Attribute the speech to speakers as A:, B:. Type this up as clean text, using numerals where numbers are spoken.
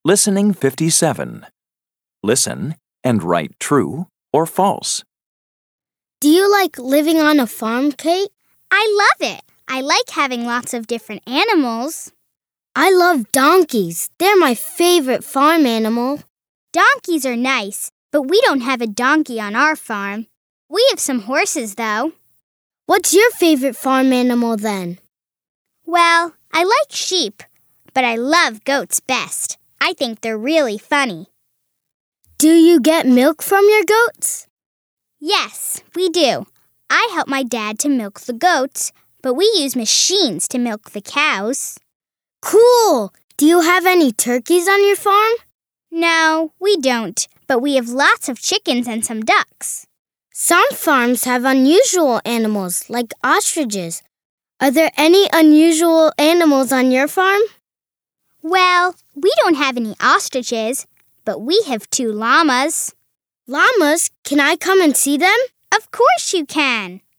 A: Listening 57. Listen and write true or false.
B: Do you like living on a farm, Kate?
C: I love it. I like having lots of different animals.
B: I love donkeys. They're my favorite farm animal.
C: Donkeys are nice, but we don't have a donkey on our farm. We have some horses, though.
B: What's your favorite farm animal then?
C: Well, I like sheep, but I love goats best. I think they're really funny.
B: Do you get milk from your goats?
C: Yes, we do. I help my dad to milk the goats, but we use machines to milk the cows.
B: Cool! Do you have any turkeys on your farm?
C: No, we don't, but we have lots of chickens and some ducks.
B: Some farms have unusual animals, like ostriches. Are there any unusual animals on your farm?
C: Well, we don't have any ostriches, but we have 2 llamas.
B: Llamas? Can I come and see them?
C: Of course you can.